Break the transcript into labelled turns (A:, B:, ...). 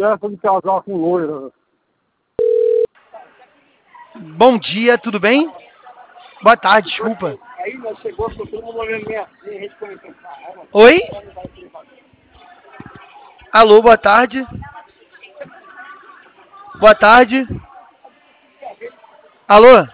A: dessa de casar com loira.
B: Bom dia, tudo bem? Boa tarde, desculpa.
A: Aí nós chegou, ficou todo mundo olhando minha gente começou.
B: Oi? Alô, boa tarde. Boa tarde. Alô?